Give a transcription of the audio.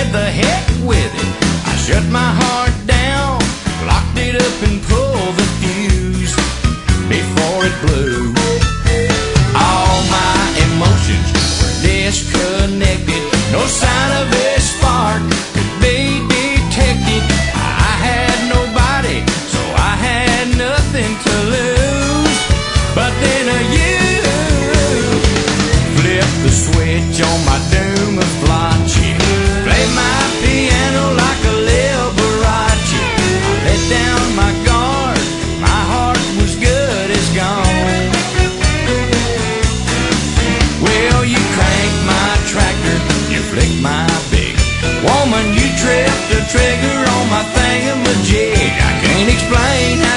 said the heck with it. I shut my heart down, locked it up and pulled the fuse before it blew. All my emotions were disconnected. No sign of a spark could be detected. I had nobody, so I had nothing to lose. But then you flipped the switch on my Duma-Flaci, played my piano like a Liberace. I let down my guard, my heart was good as gone. Well, you cranked my tractor, you flicked my big woman, you tripped the trigger on my thingamajig. I can't explain how